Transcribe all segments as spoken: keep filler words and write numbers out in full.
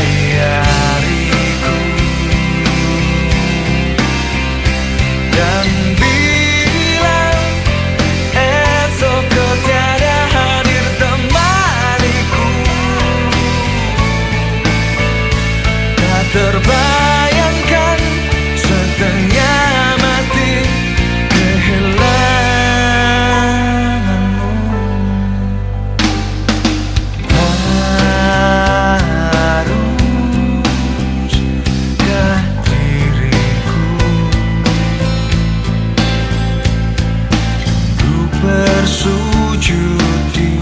hariku. Dan bila esok kau tiada hadir temaniku, tak terbayangkan setengah mati kehilanganmu. Haruskah diriku ku bersujud di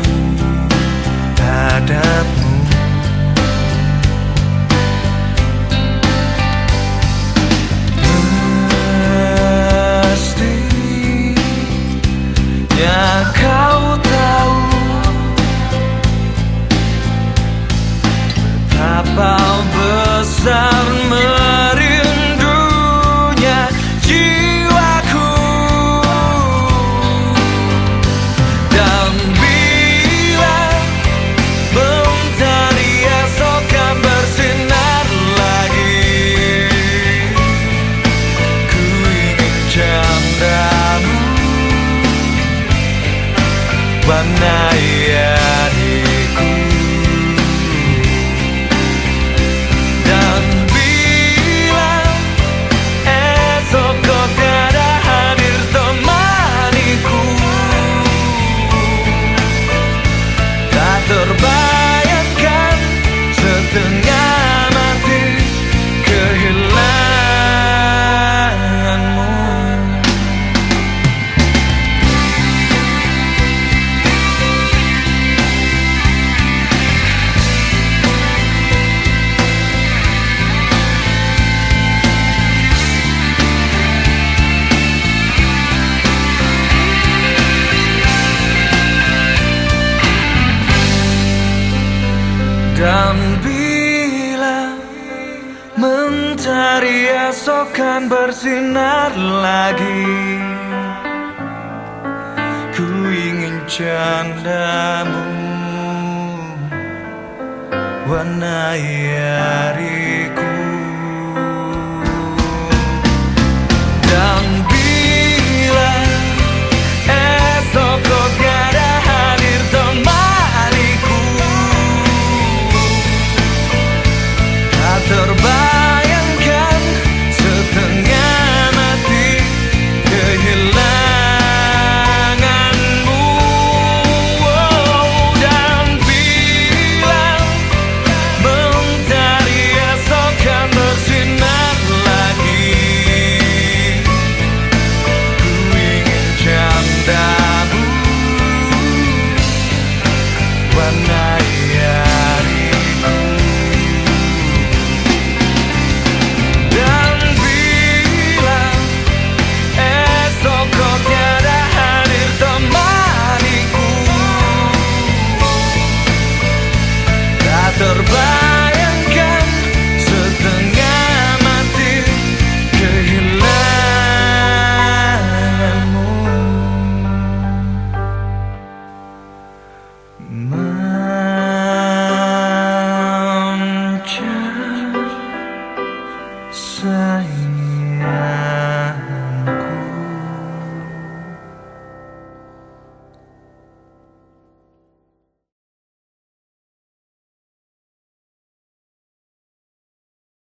hadapmu? Ya kau tahu betapa besar merindunya jiwaku. Dan bila mentari esok kan bersinar lagi, ku ingin candamu warnai hariku. Dan bila esok kau tiada hadir temaniku, tak terbayangkan setengah mati kehilanganmu. Dan bila mentari esok kan bersinar lagi, ku ingin candamu warnai hariku. Dan bila esok kau tiada hadir temaniku, tak terbayangkan setengah mati kehilanganmu. Oh, dan bila mentari esok kan bersinar lagi, ku ingin candamu warnai hariku. Dan bila esok kau tiada hadir temaniku, tak terbayangkan setengah mati kehilanganmu. Mencari sayang